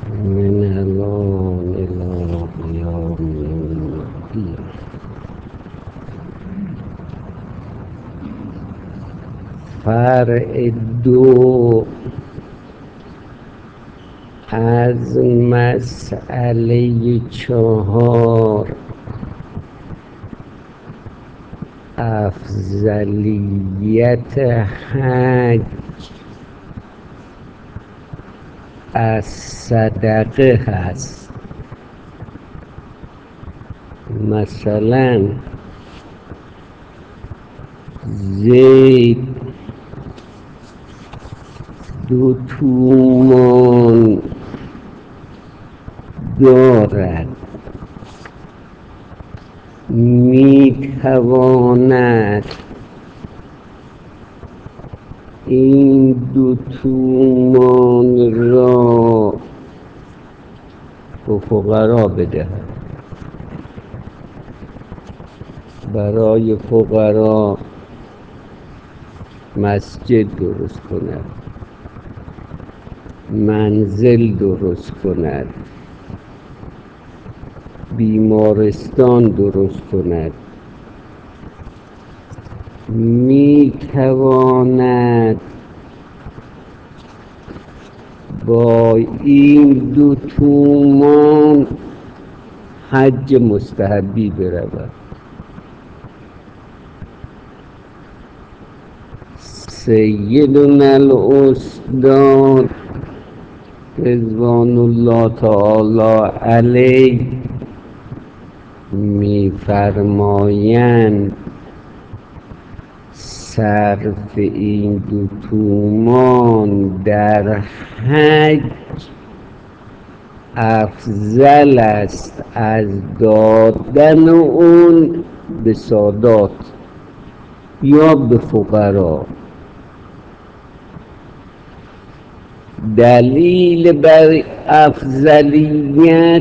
من الان إلى قيام يوم الدين فرع دو از مسئله 4 افضلیت حج از صدقه هست. مثلا زید 2 تومان دارد، میتواند این 2 تومان را به فقرا بدهد. برای فقرا مسجد درست کند، منزل درست کند، بیمارستان درست کند. میتواند با این 2 تومان حج مستحبی برود. سیدنا الاستاد رضوان الله تعالی علیه میفرمایند صرف این 2 تومان در حج افضل است از دادن اون به سادات یا به فقرا. دلیل بر افضلیت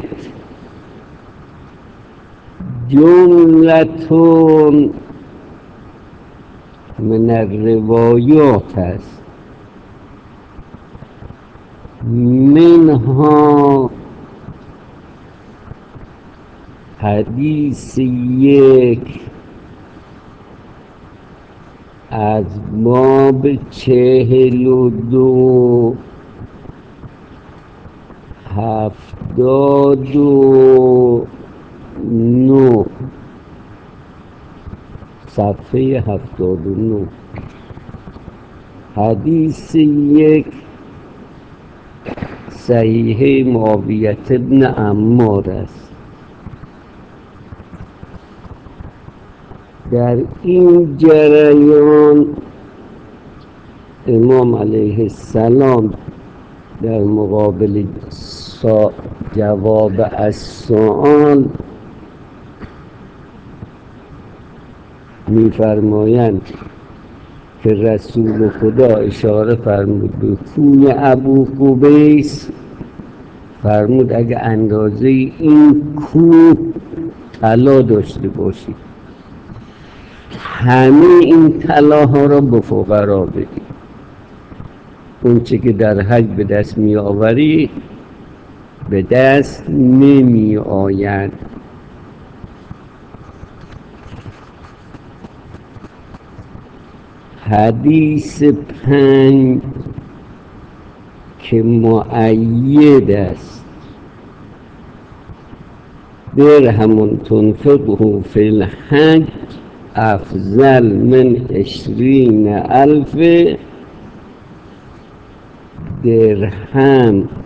جملتون من الروایات است، منها حدیث 1 از باب 42 79 صفحه 79. حدیث 1 صحیح معاویة ابن عمار است. در این جریان امام علیه السلام در مقابل جواب از سؤال می‌فرمایند که رسول خدا اشاره فرمود به کوی ابو قبیس، فرمود اگه اندازه این کوه طلا داشته باشید همه این طلاها را به فقرا بدید. اون چه که در حج به دست می آوری به دست نمی آید. حدیث 5 که مؤید است، درهم تنفقه فی الحج افضل من 20,000 درهم.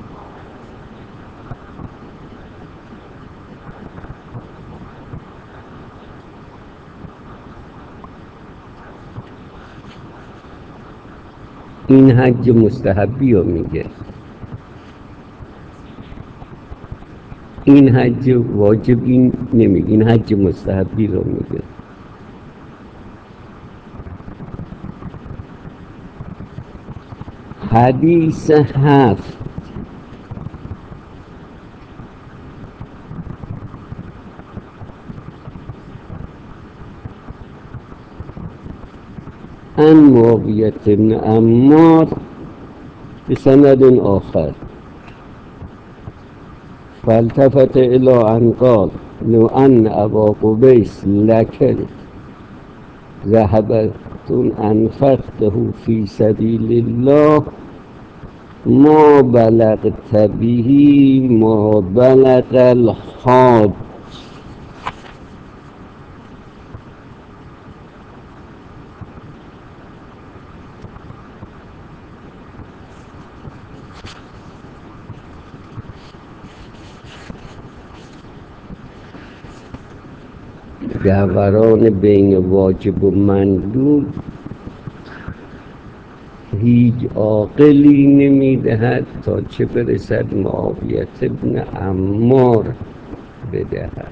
این حج مستحبی رو میگه، این حج واجب این نمیگه، این حج مستحبی رو میگه. حدیث 7 عن معاویة بن عمار بسند آخر فالتفت الى ان قال لو ان ابا قبیس لك ذهبتم انفقته في سبيل الله ما بلغت به ما بلغ الحاج. دوران بین واجب و مندوب هیچ عاقلی نمیدهد تا چه برسد معاویه بن عمار بدهد.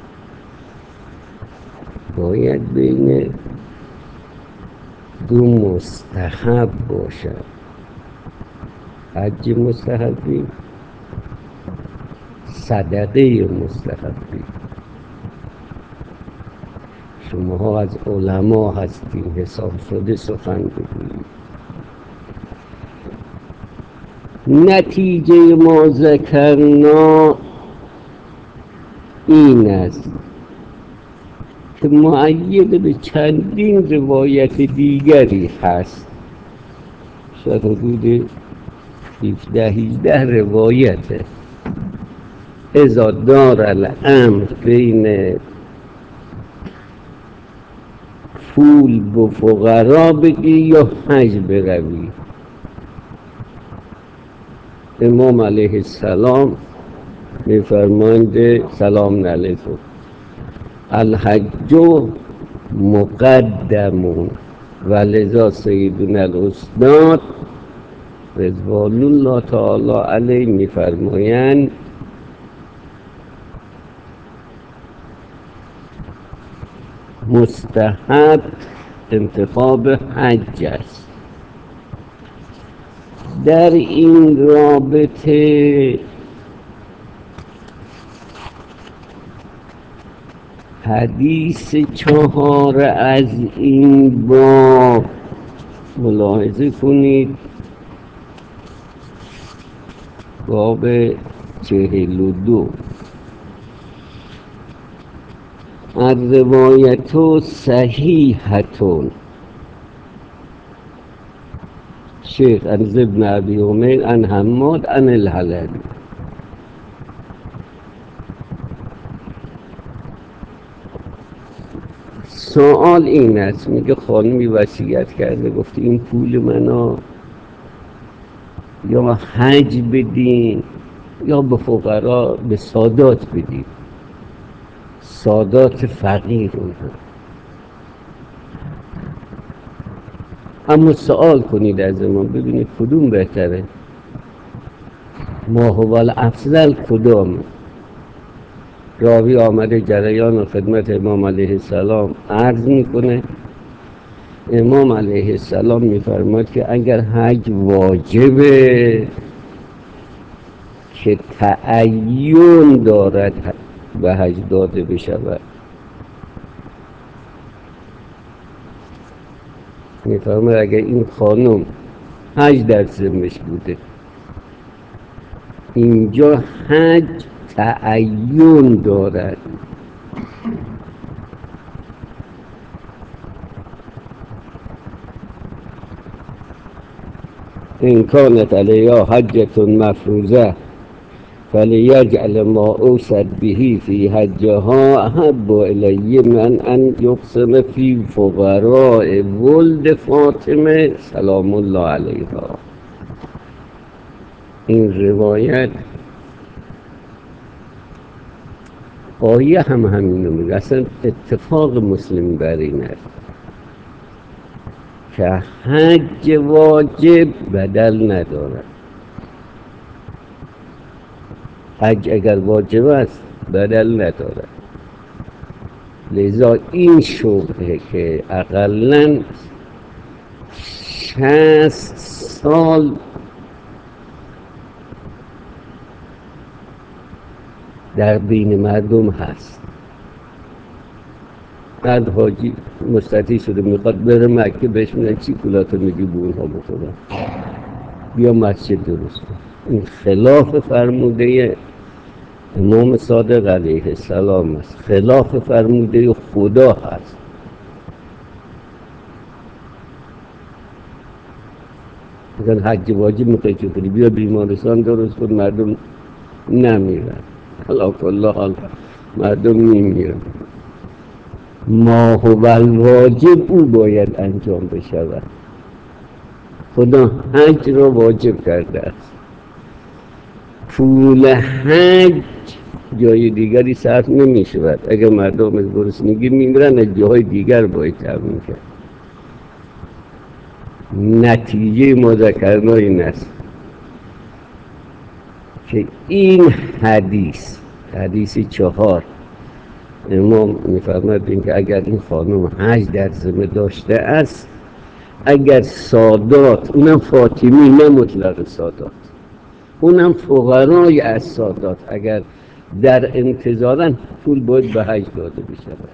باید بین دو مستحب باشد. حج مستحبی، صدقه مستحبی. شماها از علما هستین، حساب شده سخن بگویید. نتیجه ما ذکرنا این است که مؤید به چندین روایت دیگری هست، شاید حدود 17-18 روایته. اذا دار الامر بین پول به فقرا بگی یا حج بروی. امام علیه السلام میفرمایند سلام علیکم الحج مقدمون و لذا سیدنا الاستاد رضوان الله تعالی علیه میفرمایند مستحب انتخاب حج است. در این رابطه حدیث 4 از این باب ملاحظه کنید. باب 42 الروایت صحیحتون شیخ عن ابن ابی عمیر عن حماد عن الحلبی. سوال این است، میگه خانمی وصیت کرده گفته این پول منو یا حج بدین یا به فقرا به سادات بدین، سادات فقیر اونها. اما سوال کنید از ما ببینید کدوم بهتره، ما هو الافضل کدوم. راوی آمده جریان و خدمت امام علیه السلام عرض میکنه. امام علیه السلام میفرماد که اگر حج واجبه که تعین دارد به حج داده بشود، میفرماد اگر این خانم حج در ذمش بوده، اینجا حج تعین دارد، این کانت علیها حجة مفروضه فلیجعل ما اوصد به فی حجها احب الی من ان یقسم فی فقراء ولد فاطمه سلام الله علیها. این روایت آیه هم همینو میگه. اصلا اتفاق مسلم بر این است که حج واجب بدل ندارد. حج اگر واجب است بدل ندارد. لذا این شبهه که اقلاً 60 سال در بین مردم هست. بعد حاجی مستطیع شده میخواد بره مکه، بهش میگن چی پولاتو میگی به اونها بخورن، بیا مسجد درست کن. این خلاف فرموده امام صادق علیه السلام است، خلاف فرموده خدا هست. مثلا حج واجب میخوای چه کنی؟ بیا بیمارستان درست کن، مردم نمیرن. علا کل حال مردم میمیرن. ما هو الواجب، او باید انجام بشود. خدا حج را واجب کرده است. پول حج جای دیگری صرف نمی شود. اگر مردم از گرسنگی میمیرن، از جای دیگر باید تامین کرد. نتیجه ما ذکرنا این است که این حدیث 4 امام میفرماید که اگر این خانم حج در ذمه داشته است، اگر سادات، اونم فاطمی نه مطلق سادات، اونم فقرای از سادات اگر در انتظارن، پول باید به حج داده بشود.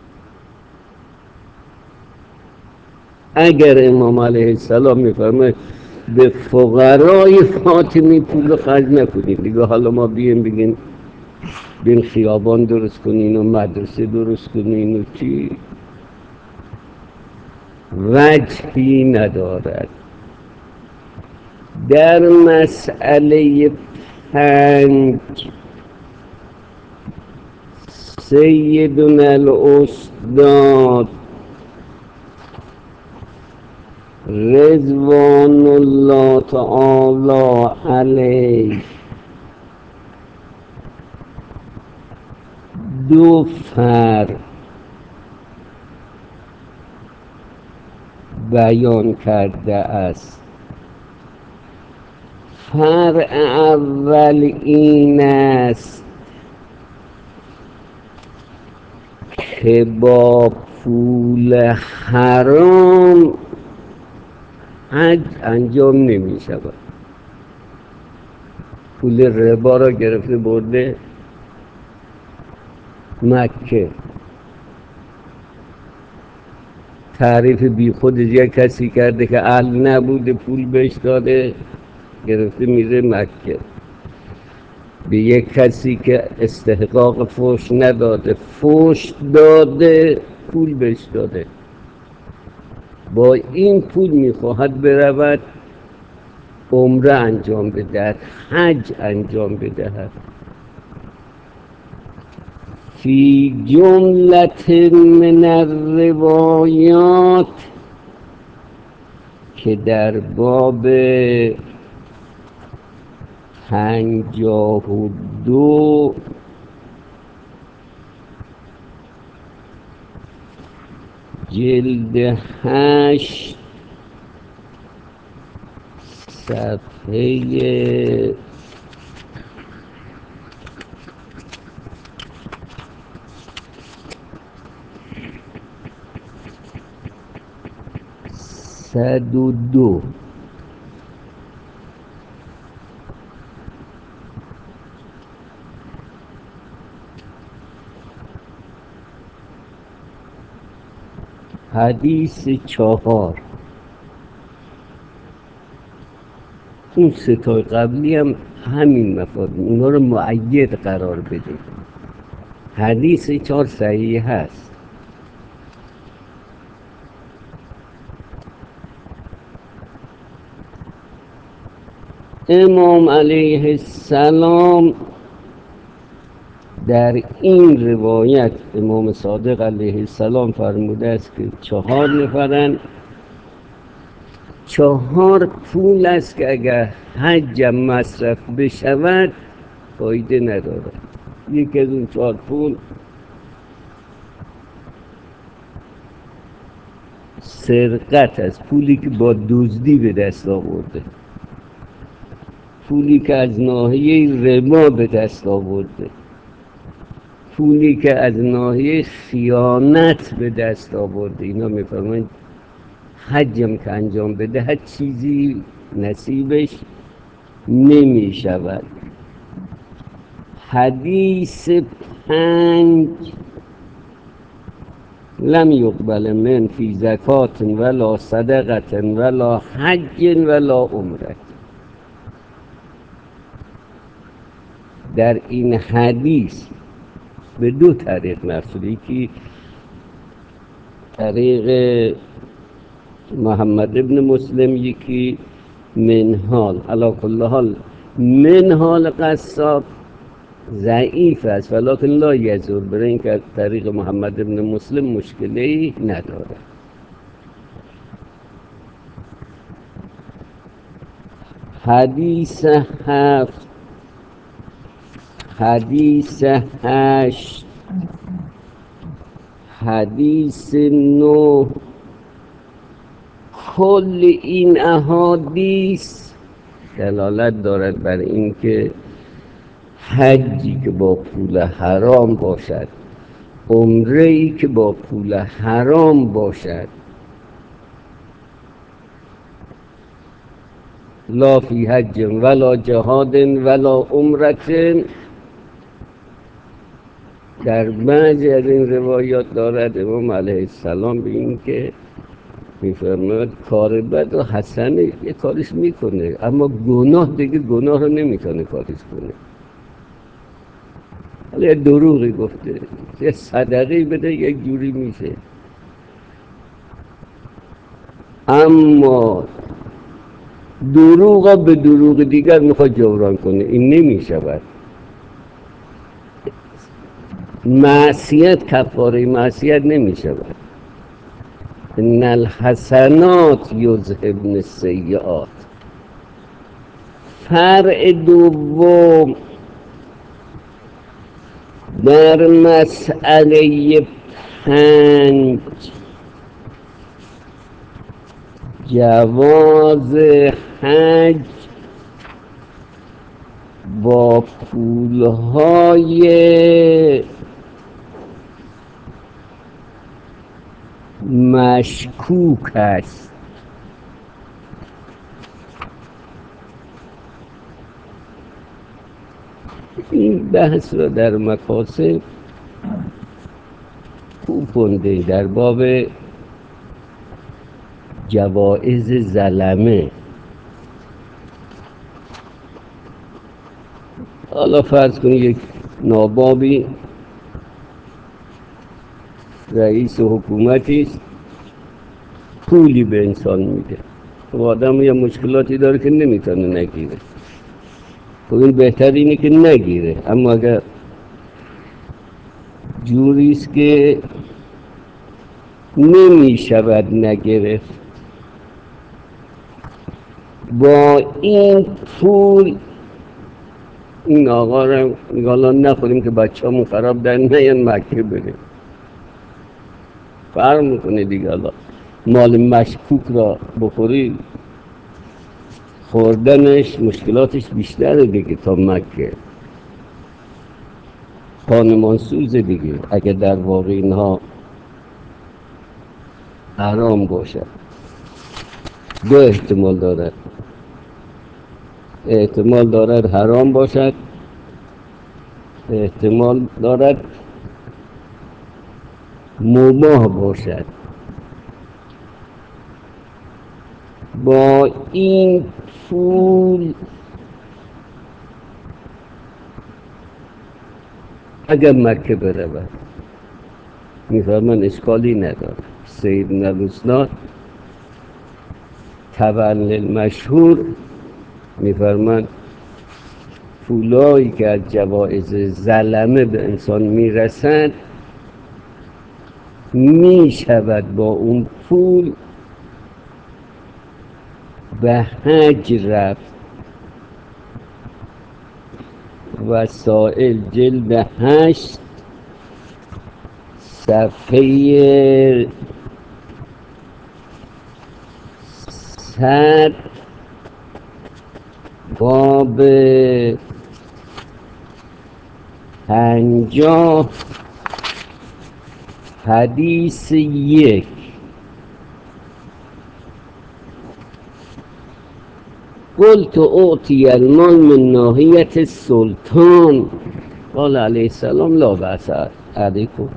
اگر امام علیه السلام میفرماید به فقرای فاطمی پول خرج نکنید، دیگه حالا ما بیم بگیم بین خیابان درست کنین و مدرسه درست کنین و چی، وجهی ندارد. در مسئله 5 سیدنا الاستاد رضوان الله تعالی علیه 2 فرع بیان کرده است. فرع اول این است که با پول حرام حج انجام نمی شود. پول ربا را گرفته برده مکه، تعریف بی خود یک کسی کرده که اهل نبوده، پول بهش داده، گرفته میره مکه. به یک کسی که استحقاق فوش نداده، فوش داده، پول بهش داده، با این پول میخواهد برود عمره انجام بدهد، حج انجام بدهد. فی جملت من الروایات که در باب 52 جلد 8 صفحه 102 حدیث 4. اون 3 تا قبلی هم همین مفاهیم، اونا رو مؤید قرار بده. حدیث 4 صحیح هست. امام علیه السلام در این روایت، امام صادق علیه السلام فرموده است که 4 نفرن. 4 پول است که اگر حج مصرف بشود فایده ندارد. یکی از اون 4 پول سرقت است، پولی که با دزدی به دست آورده، پولی که از ناحیه ربا به دست آورده، پولی که از ناحیه خیانت به دست آورده. اینا میفرمایند حجم که انجام بده هر چیزی نصیبش نمی شود. حدیث 5 لم یقبل من فی زکات ولا صدقت ولا حج ولا عمره. در این حدیث به دو طریق مقصود، یکی طریق محمد ابن مسلم، یکی منهال. علی کل حال منهال قصاب ضعیف است ولکن لا یزور، برای اینکه از طریق محمد ابن مسلم مشکلی نداره. حدیث 7، حدیث 8، حدیث 9، کل این احادیث دلالت دارد بر اینکه حجی که با پول حرام باشد، عمره‌ای که با پول حرام باشد، لا فی حج ولا جهاد ولا عمرت، در بعضی از این روایات دارد امام علیه السلام به این که میفرماید کار بد و حسنه یه کارش میکنه، اما گناه دیگه گناه رو نمیتونه کارش کنه. حالا یه دروغی گفته، یه صدقه بده یک جوری میشه، اما دروغ به دروغ دیگر میخواد جبران کنه، این نمیشود. معصیت کفاره معصیت نمیشود. ان الحسنات یذهبن السیئات. فرع دوم در مسئله 5 جواز حج با پولهای مشکوک است. این بحث را در مقاصد خوب کنده در باب جوائز زلمه. حالا فرض کنید یک نابابی رئیس حکومتی است، پولی به انسان میده، خب آدم یه مشکلاتی داره که نمیتونه نگیره، خب این بهتر اینه که نگیره. اما اگر جوریست که نمیشود نگرفت، با این پول این آقا را میگه نخوریم که بچه همون خراب در نیان مکه بریم، فرق میکنه دیگه. حالا مال مشکوک را بخوری خوردنش مشکلاتش بیشتره دیگه تا مکه، خانمان سوز دیگه اگه در واقع اینها حرام باشد. دو احتمال دارد، احتمال دارد حرام باشد، احتمال دارد مباح باشد. با این پول اگر مکه برود میفرمان اشکالی نداره. سیدنا الاسناد تبع المشهور میفرمان پولایی که از جوائز زلمه به انسان میرسد میشود با اون پول به حج رفت. وسائل جلد 8 صفحه 100 باب 50 حدیث 1. قلت اعطی المال من ناحیت السلطان قال علیه السلام لا بأس علیکم،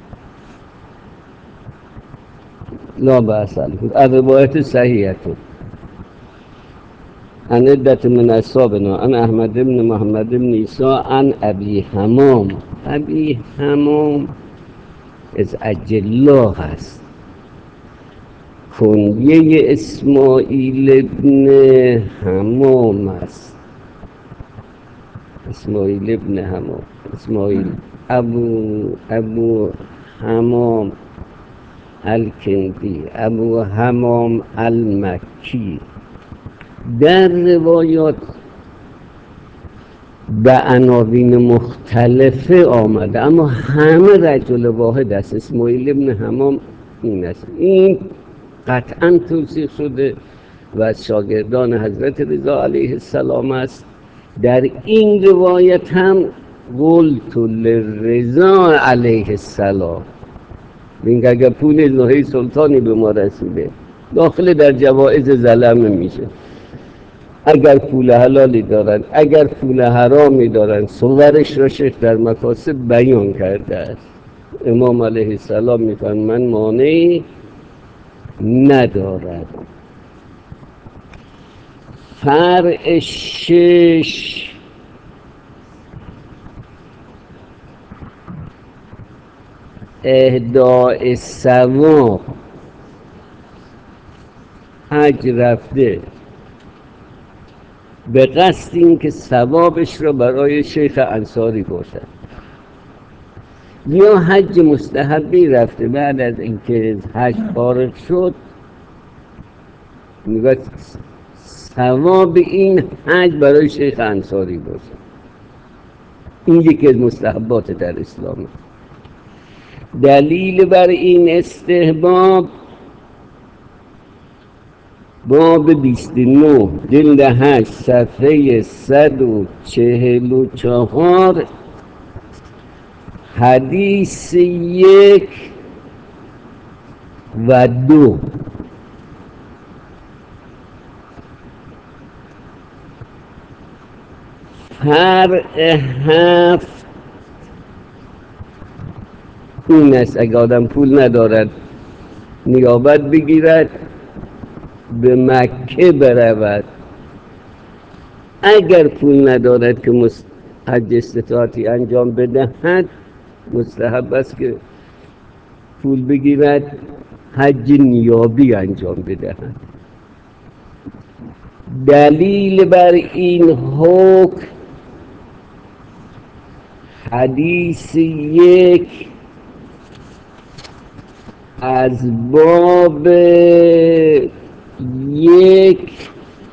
لا بأس علیکم. روایت صحیحه. عن عدة من أصحابنا عن أحمد بن محمد بن عيسى عن أبي حمام. أبی حمام از اجلا هست، کنیه اسماعیل ابن حمام است. اسماعیل ابن حمام، اسماعیل ابو حمام الکندی، ابو حمام المکی. در روایات به عناوین مختلفه آمده، اما همه رجل واحد است. اسماعیل ابن حمام این است. این قطعا توصیح شده و از شاگردان حضرت رضا علیه السلام است. در این روایت هم قلت لرضا علیه السلام، این اگر پول زهی سلطانی به ما رسیده داخل در جوائز ظلمه میشه. اگر پول حلالی دارن، اگر پول حرامی دارن، صورش را شیخ در مکاسب بیان کرده است. امام علیه السلام میفرمایند من مانعی ندارد. فرع 6 اهداء ثواب. حج رفته به قصد این که ثوابش را برای شیخ انصاری باشد، یا حج مستحبی رفته بعد از اینکه حج فارغ شد میگه ثواب این حج برای شیخ انصاری باشد. این یکی از مستحبات در اسلام. دلیل بر این استحباب باب 29 جلد 8 صفحه 144 حدیث 1 و 2. فرع 7 این است اگر آدم پول ندارد نیابت بگیرد به مکه برود، اگر پول ندارد که حج استطاعتی انجام بدهد مستحب است که پول بگیرد حج نیابی انجام بدهد. دلیل بر این حکم حدیث 1 از باب 1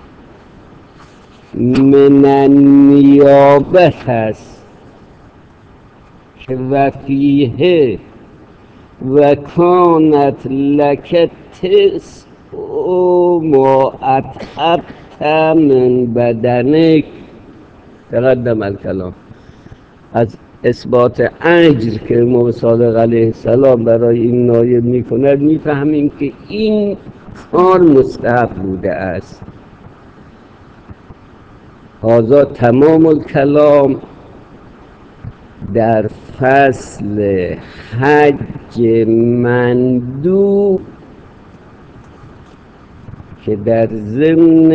من النیابت است که وفیه و کانت لک تسع ما اتعبت من بدنک. تقدم الکلام. از اثبات اجر که امام صادق علیه السلام برای این نایب میکند میفهمیم که این کار مستحب بوده است. هذا تمام الکلام در فصل حج مندوب که در ضمن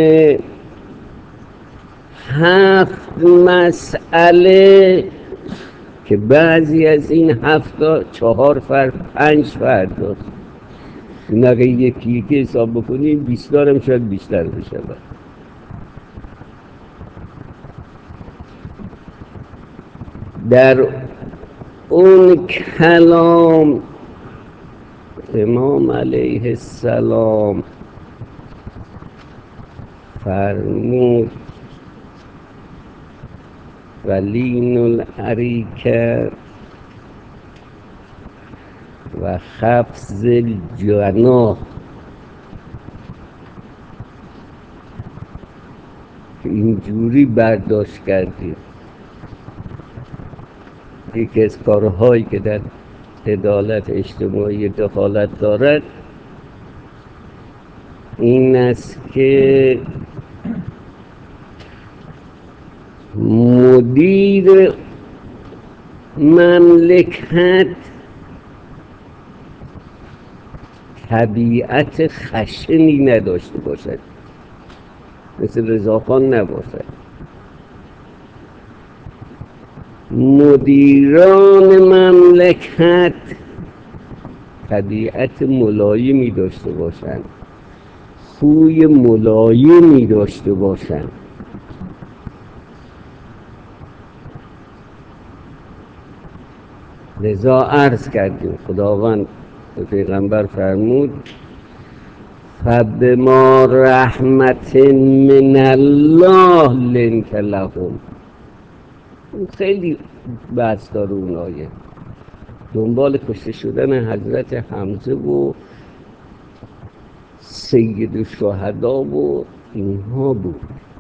7 مسئله که بعضی از این 7 4 فرد 5 فرد داشت. این اگه یکی یکی حساب بکنیم 20 هم شاید بیشتر بشه. در اون کلام امام علیه السلام فرمود ولین العریکه و خفض الجناح، اینجوری برداشت کردیم. یکی از کارهایی که در عدالت اجتماعی دخالت دارد این است که مدیر مملکت طبیعت خشنی نداشته باشد. مثل رضاخان نباشد. مدیران مملکت طبیعت ملایمی داشته باشند، خوی ملایمی داشته باشند. لذا عرض کردیم خداوند به پیغمبر فرمود فبما رحمت من الله لنت لهم. خیلی بحث داره اون آیه، دنبال کشته شدن حضرت حمزه و سید الشهدا و اینها بود.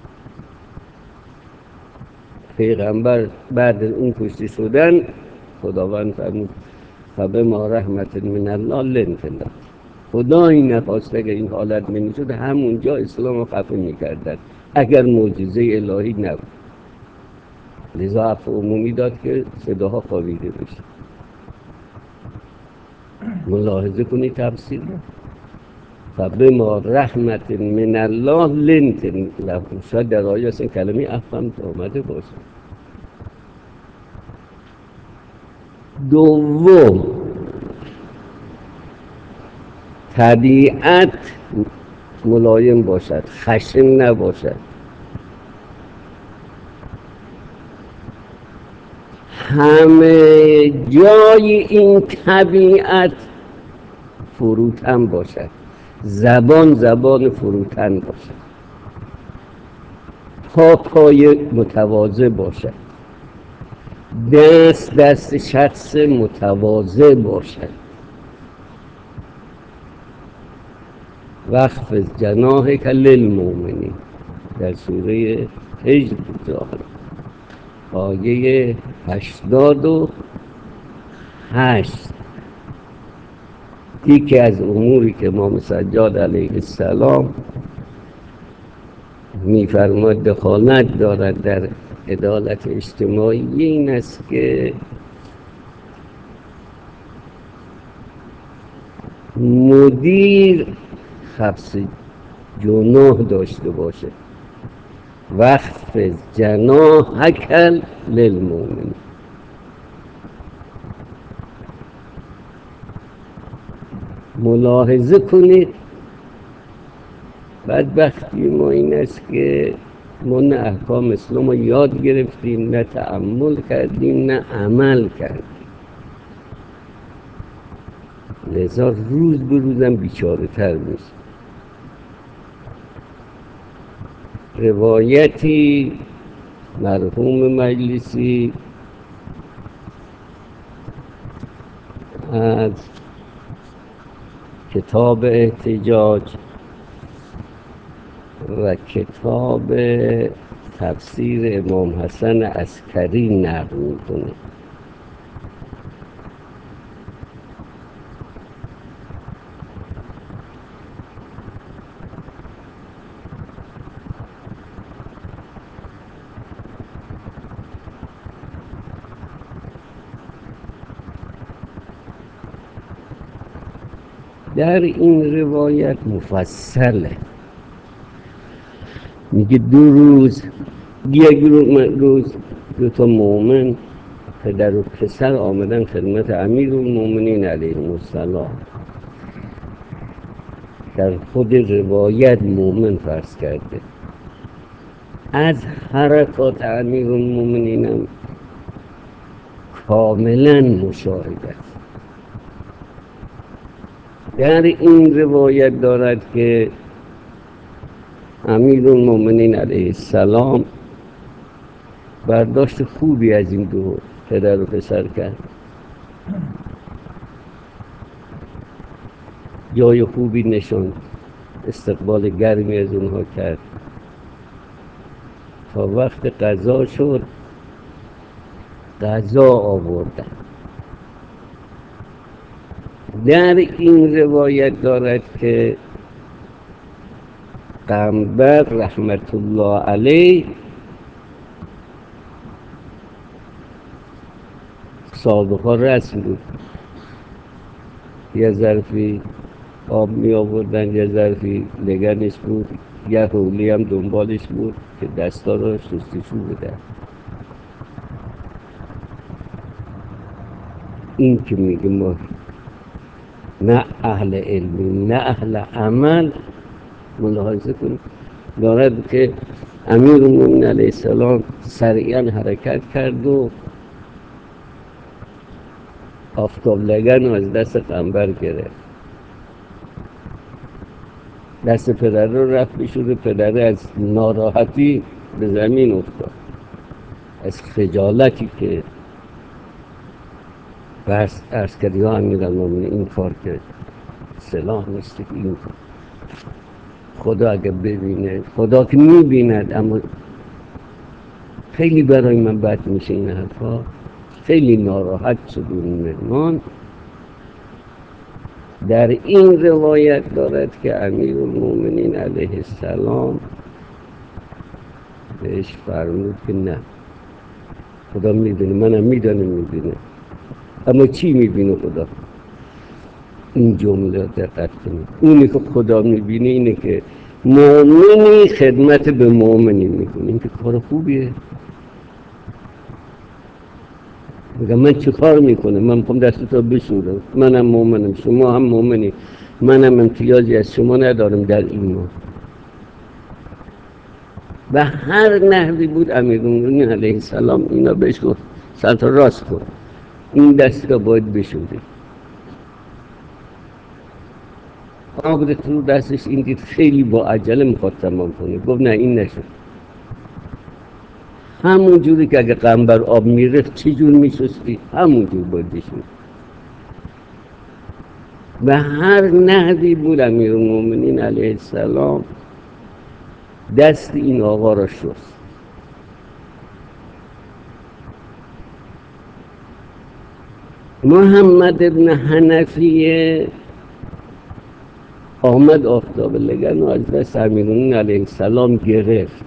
پیغمبر بعد اون کشته شدن خداوند فرمود فبما رحمت من الله لنت لهم. خدا این نخواست اگر این حالت نمیشد همونجا اسلام رو خفه میکردن اگر معجزه الهی نبود. لذا عفو عمومی داد که صداها خوابیده بشه. ملاحظه کنی تفسیر رو. فبما رحمت من الله لنت لهم. شاید در آیه اصلا کلمه عفو هم آمده باشه. دوم، طبیعت ملایم باشد، خشن نباشد. همه جای این طبیعت فروتن باشد، زبان فروتن باشد، پای متواضع باشد، دست شخص متواضع باشد. واخفض جناحک للمؤمنین در سوره حجر ظاهر آیه 88. یکی از اموری که امام سجاد علیه السلام میفرماد دخالت دارد در عدالت اجتماعی این است که مدیر حبس جناح داشته باشه. واخفض جناحک للمؤمنین. ملاحظه کنید بدبختی ما این است که ما نه احکام اسلام رو یاد گرفتیم، نه تأمل کردیم، نه عمل کردیم. لذا روز به روزم بیچاره تر میشه. روایتی مرحوم مجلسی از کتاب احتجاج و کتاب تفسیر امام حسن عسکری نقل میکنه. در این روایت مفصله، میگه یک روز دو تا مؤمن پدر و پسر آمدن خدمت امیرالمؤمنین علیه السلام. در خود روایت مؤمن فرض کرده از حرکات امیرالمؤمنین هم کاملا مشاهده است. در این روایت دارد که امیرالمؤمنین علیه السلام برداشت خوبی از این دو پدر و پسر کرد، جای خوبی نشاند، استقبال گرمی از اونها کرد. تا وقت غذا شد غذا آوردن. در این روایت دارد که پیغمبر رحمت الله علیه سابقا رسم بود، یه ظرفی آب می آوردن، یه ظرفی لگنش بود، یه حولی هم دنبالش بود که دستا رو شستشو بده. این که میگه ما نه اهل علمی نه اهل عمل، ملاحظه کنید دارد که امیرالمومنین علیه السلام سریعا حرکت کرد و آفتاب لگن رو از دست قنبر گرفت، دست پدر رو رفت بشوره، پدر از ناراحتی به زمین افتاد، از خجالتی که بس عرض کردی ها امیرالمومنین این کار کرد سلاح نیست که این کار. خدا اگه ببینه، خدا که میبیند، اما خیلی برای من بد میشه این حرفا، خیلی ناراحت شد اون مهمان. در این روایت دارد که امیرالمومنین علیه السلام بهش فرمود که نه، خدا میبینه، منم میدانم میبینه، اما چی میبینه خدا؟ این جمله دقت کنید، اونی که خدا میبینه اینه که مؤمنی خدمت به مؤمنی میکنه. این که کار خوبیه. میگم من چه کار میکنم؟ من میخوام دستتا بشورم، منم مؤمنم، شما هم مؤمنی، منم امتیازی از شما ندارم در ایمان. و هر نحوی بود امیرالمومنین علیه السلام اینا بهش گفت سلطا راست کن، این دستا باید بشوره. آمده تو دستش این دید خیلی با عجله میخواد تمام کنه، گفت نه این نشد. همون جوری که اگه قنبر آب میرفت چی جور میشستی، همون جور باید بشوری. و هر نحوی بود امیرالمومنین علیه السلام دست این آقا را شست. محمد ابن حنفیه آمد آفتاب لگن و از دست امیرالمومنین علیه السلام گرفت.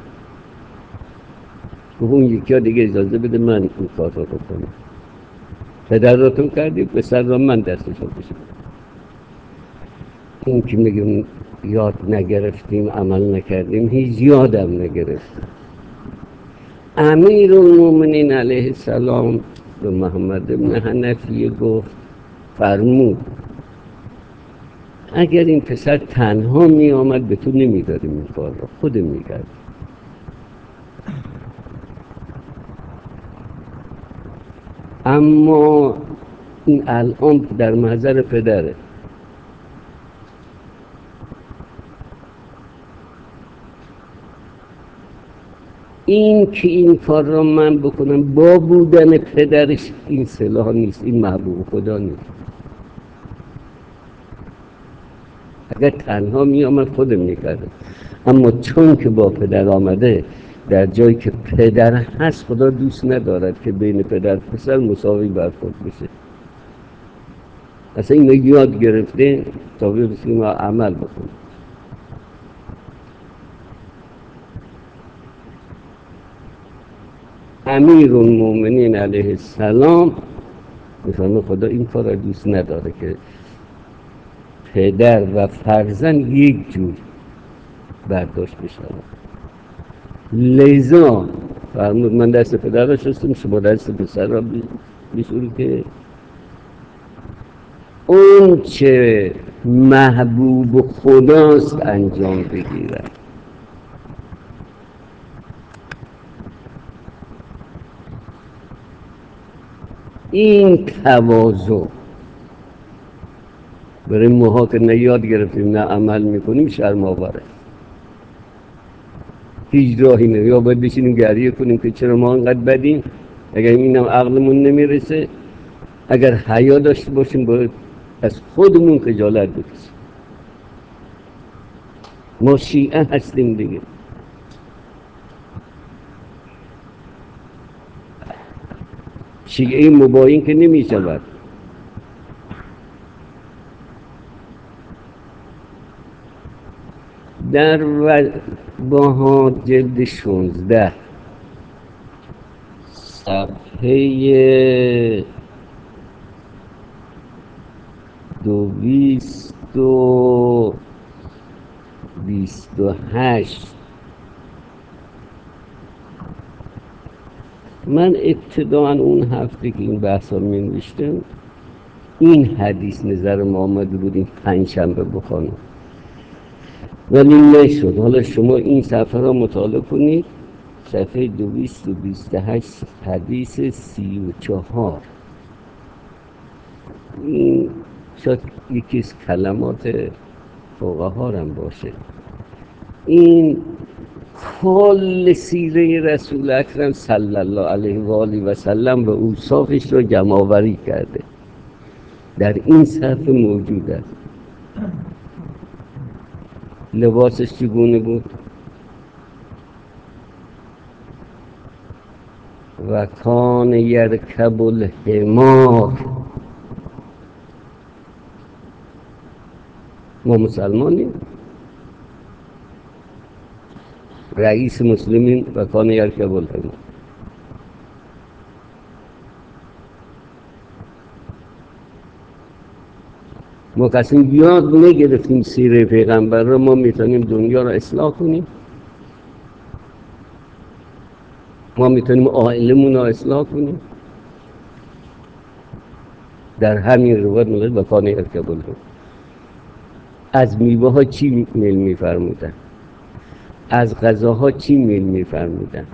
اون یکی ها دیگه اجازه بده من این کار رو بکنم، پدر را تو کردی، پسر را من دستش رو بشم. این که میگم یاد نگرفتیم، عمل نکردیم، هیچ یادم نگرفت. امیرالمومنین علیه السلام به محمد ابن حنفیه گفت، فرمود اگر این پسر تنها می آمد به تو نمی دادیم این کار را، خود می کرد. اما این الان در محضر پدره، این که این کار را من بکنم با بودن پدرش، این سلاح نیست، این محبوب خدا نیست. اگر تنها می آمد خودم می کرده، اما چون که با پدر آمده، در جایی که پدر هست خدا دوست ندارد که بین پدر پسر مساوی برخورد بشه. اصلا این یاد گرفته تا بسیم عمل بکنه. امیرالمومنین علیه السلام میفهمه خدا این کار را دوست نداره که پدر و فرزند یک جور برداشت بشه. لذا فرمود من دست پدر را شستم، شما دست پسر را بشوری که اون چه محبوب خداست انجام بگیرد. این تواضع برای ماها که نه یاد گرفتیم نه عمل میکنیم شرم آوره. هیچ راهی نه، یا باید بشینیم گریه کنیم که چرا ما انقدر بدیم، اگر اینم عقلمون نمیرسه. اگر حیا داشته باشیم باید از خودمون خجالت بکشیم. ما شیعه هستیم دیگه، شیعه مباین که نمی شود. در باها جلد 16 صفحه 222 28. من ابتداً اون هفته که این بحثا می نوشتم این حدیث نظر ما آمده بود این پنجشنبه بخوانم، ولی نشد. حالا شما این صفحه را مطالعه کنید، صفحه 228 حدیث 34. این شاید یکی از کلمات فقها هم باشه. این کل سیره رسول اکرم صلی الله علیه و آله و سلم و اوصافش رو جمع آوری کرده، در این صفحه موجود است. لباسش چگونه بود و کان یرکب الحمار. ما مسلمانیم، رئیس مسلمین و کان یرکب الحمار. ما کسی یاد نگرفتیم سیره پیغمبر رو، ما میتونیم دنیا رو اصلاح کنیم، ما میتونیم عائلمون رو اصلاح کنیم. در همین روایت مولد و کان یرکب الحمار. از میوه ها چی میل میفرمودن، از غذاها چی میل میفرمودن.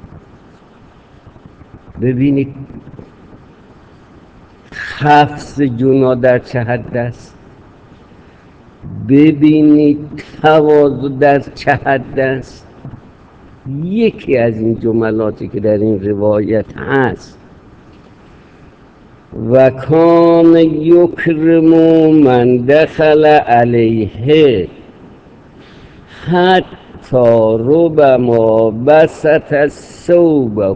ببینید حفظ جنا در چه حد است، ببینید تواضع در چه حد است. یکی از این جملاتی که در این روایت هست و کان یکرم من دخل علیه حتی ربما بسط ثوبه.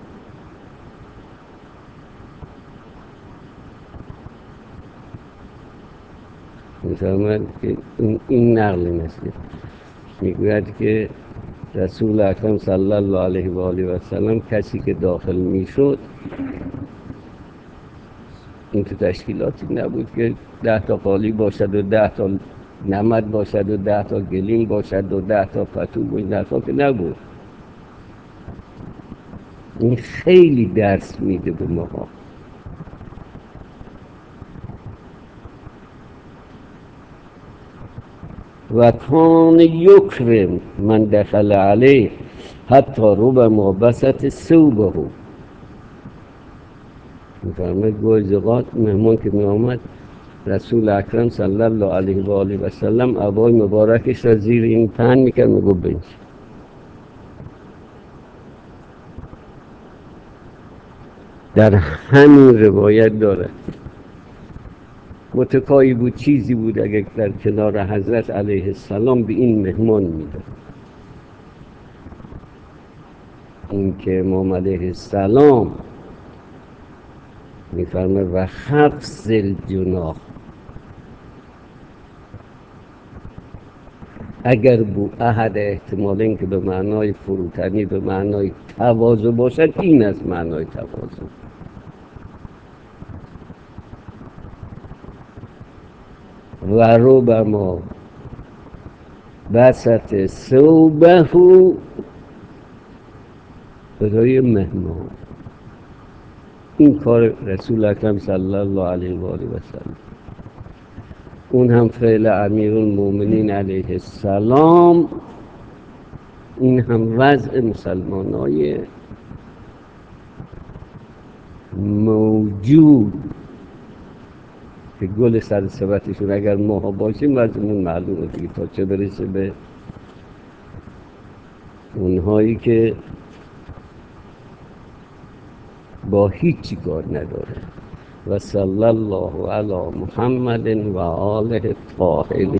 می‌فرماید که این نقل نسید میگوید که رسول اکرم صلی الله علیه و آله و سلم کسی که داخل میشد، این تو تشکیلاتی نبود که 10 تا قالی باشد و 10 تا نمد باشد و 10 تا گلیم باشد و 10 تا پتو و این حرفا که نبود. این خیلی درس میده به ما. و کان یکرم من دخل علیه حتی ربما بسط ثوبه. میفرماید گاهی اوقات مهمان که می آمد رسول اکرم صلی الله علیه و آله و سلم عبای مبارکش را زیر این پهن میکرد، میگو بنش. در همین روایت داره متکایی بود، چیزی بود اگر در کنار حضرت علیه السلام به این مهمان میداد. این که امام علیه السلام میفرمه و حفظ الجناح، اگر بو احد احتمال این که به معنای فروتنی به معنای تواضع باشد، این از معنای تواضع. و ربما بسط ثوبه برای مهمان. این کار رسول اکرم صلی الله علیه و آله و سلم، اون هم فعل امیرالمومنین علیه السلام، این هم وضع مسلمانای موجود که گل سر ثبتشون اگر ماها باشیم وضعمون معلومه دیگه، تا چه برسه به اونهایی که با هیچی کار نداره. و صلی الله علی محمد و آله الطاهرین.